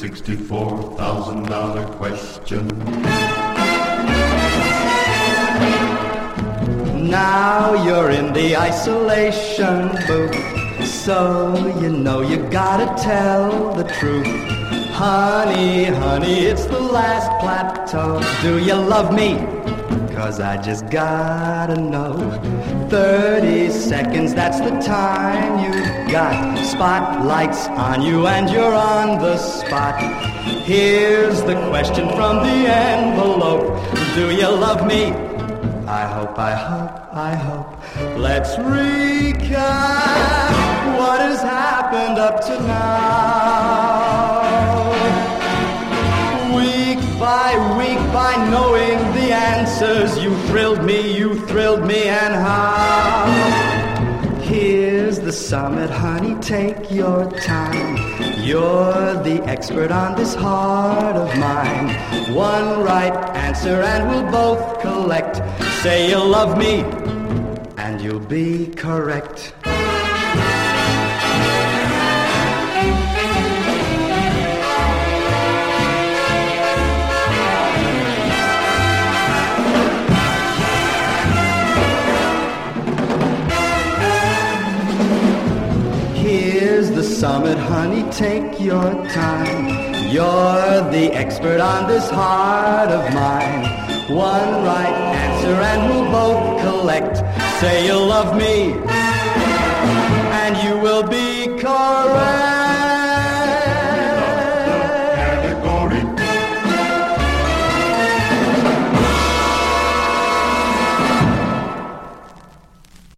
$64,000 question. Now you're in the isolation booth, so you know you gotta tell the truth. Honey, honey, it's the last plateau. Do you love me? 'Cause I just gotta know. 30 seconds, that's the time you've got. Spotlights on you and you're on the spot. Here's the question from the envelope. Do you love me? I hope, I hope, I hope. Let's recap what has happened up to now. Week by week, by knowing the answers, you thrilled me, and how? Here's the summit, honey, take your time. You're the expert on this heart of mine. One right answer and we'll both collect. Say you love me, and you'll be correct. Here's the summit, honey, take your time. You're the expert on this heart of mine. One right answer and we'll both collect. Say you love me, and you will be correct.